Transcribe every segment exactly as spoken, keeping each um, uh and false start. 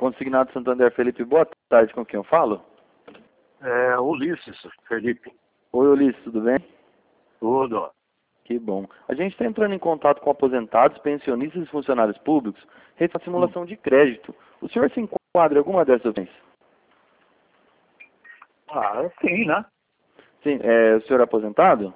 Consignado Santander, Felipe, boa tarde, com quem eu falo? É, Ulisses, Felipe. Oi, Ulisses, tudo bem? Tudo. Que bom. A gente está entrando em contato com aposentados, pensionistas e funcionários públicos, referente à simulação de crédito. O senhor se enquadra em alguma dessas opções? Ah, sim, né? Sim, é, o senhor é aposentado?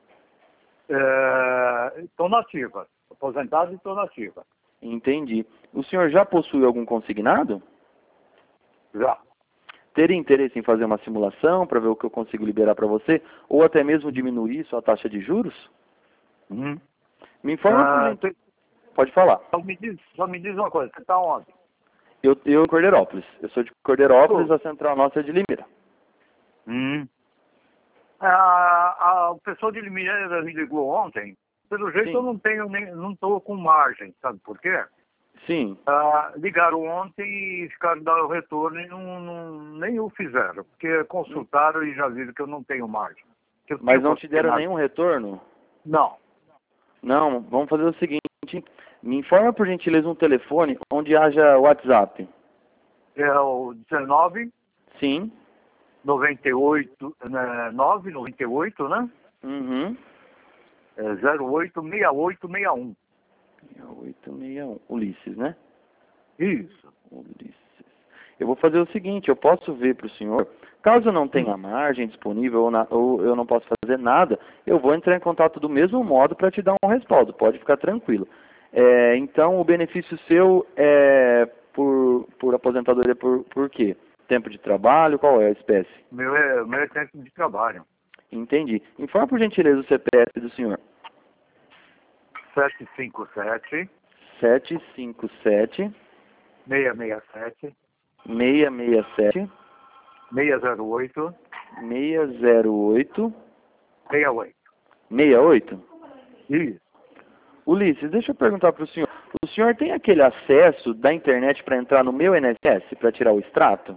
Estou nativa. Aposentado e estou nativa. Entendi. O senhor já possui algum consignado? Já. Teria interesse em fazer uma simulação para ver o que eu consigo liberar para você? Ou até mesmo diminuir sua taxa de juros? Uhum. Me informa, por Ah, gentileza. Pode falar. só, me diz, só me diz uma coisa, você está onde? Eu, eu em Cordeirópolis. Eu sou de Cordeirópolis, Oh. a central nossa é de Limeira. Hum. Ah, a, o pessoal de Limeira me ligou ontem. Pelo jeito Sim. eu não tenho nem, não estou com margem, sabe por quê? Sim. Ah, ligaram ontem e ficaram dando o retorno e não, não, nem o fizeram, porque consultaram e já viram que eu não tenho margem. Que eu Mas tenho não te deram consignado. nenhum retorno? Não. Não, vamos fazer o seguinte. Me informa, por gentileza, um telefone onde haja WhatsApp. É o dezenove, Sim. noventa e oito, né, nove, noventa e oito, né? Uhum. É zero oito, seis oito seis um. seis oito seis um. Ulisses, né? Isso. Ulisses. Eu vou fazer o seguinte, eu posso ver para o senhor, caso não tenha margem disponível ou, na, ou eu não possa fazer nada, eu vou entrar em contato do mesmo modo para te dar um respaldo, pode ficar tranquilo. É, então, o benefício seu é por, por aposentadoria por, por quê? Tempo de trabalho, qual é a espécie? Meu é, meu é tempo de trabalho. Entendi. Informa, por gentileza, o C P F do senhor. sete cinco sete, sete cinco sete, seis seis sete, seis seis sete, seis zero oito, seis zero oito, seis oito. seis oito? Isso. Ulisses, deixa eu perguntar para o senhor. O senhor tem aquele acesso da internet para entrar no meu I N S S, para tirar o extrato?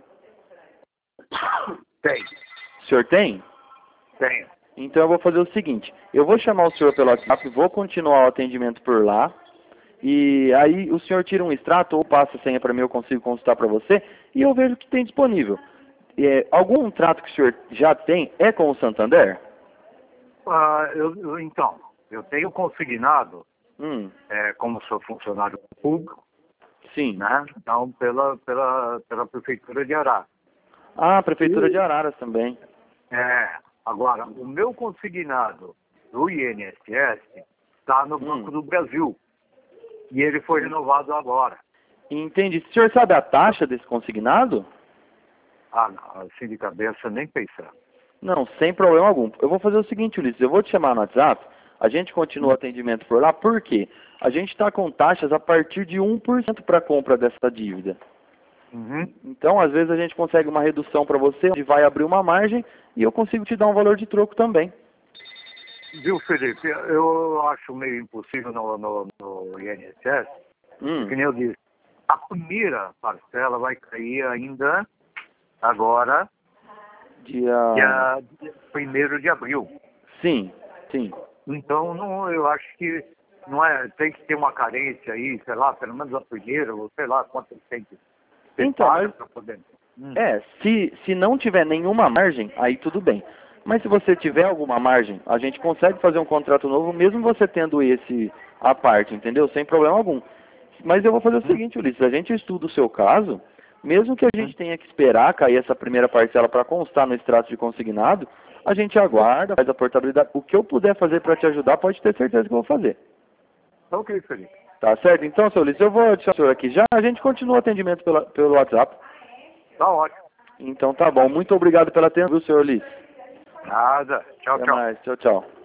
Tem. O senhor tem? Tem. Então eu vou fazer o seguinte, eu vou chamar o senhor pelo WhatsApp, vou continuar o atendimento por lá, e aí o senhor tira um extrato ou passa a senha para mim, eu consigo consultar para você, e eu vejo o que tem disponível. É, algum trato que o senhor já tem é com o Santander? Ah, eu, eu- então, eu tenho consignado, Hum, é, como sou funcionário público, sim. né? Então, pela, pela, pela Prefeitura de Ará. Ah, a Prefeitura de Araras também. É, agora, o meu consignado do I N S S está no Hum. Banco do Brasil. E ele foi renovado agora. Entendi. O senhor sabe a taxa desse consignado? Ah, não, assim de cabeça, nem pensar. Não, sem problema algum. Eu vou fazer o seguinte, Ulisses, eu vou te chamar no WhatsApp, a gente continua o atendimento por lá, por quê? A gente está com taxas a partir de um por cento para a compra dessa dívida. Uhum. Então, às vezes, a gente consegue uma redução para você, onde vai abrir uma margem, e eu consigo te dar um valor de troco também. Viu, Felipe, eu acho meio impossível no, no, no I N S S, Hum, que nem eu disse, a primeira parcela vai cair ainda agora, dia... dia primeiro de abril. Sim, sim. Então, não, eu acho que não é, tem que ter uma carência aí, sei lá, pelo menos a primeira, ou sei lá quanto tem que ter Então, paga mas- para poder. Hum. É, se, se não tiver nenhuma margem, aí tudo bem. Mas se você tiver alguma margem, a gente consegue fazer um contrato novo, mesmo você tendo esse à parte, entendeu? Sem problema algum. Mas eu vou fazer o seguinte, Ulisses, a gente estuda o seu caso, mesmo que a gente tenha que esperar cair essa primeira parcela para constar no extrato de consignado, a gente aguarda, faz a portabilidade. O que eu puder fazer para te ajudar, pode ter certeza que eu vou fazer. Ok, Felipe. Tá certo? Então, seu Ulisses, eu vou adicionar o senhor aqui já, a gente continua o atendimento pela, pelo WhatsApp. Tá ótimo. Então tá bom. Muito obrigado pela atenção, viu, senhor Ulisses? Nada. Tchau, Até tchau. mais. Tchau, tchau.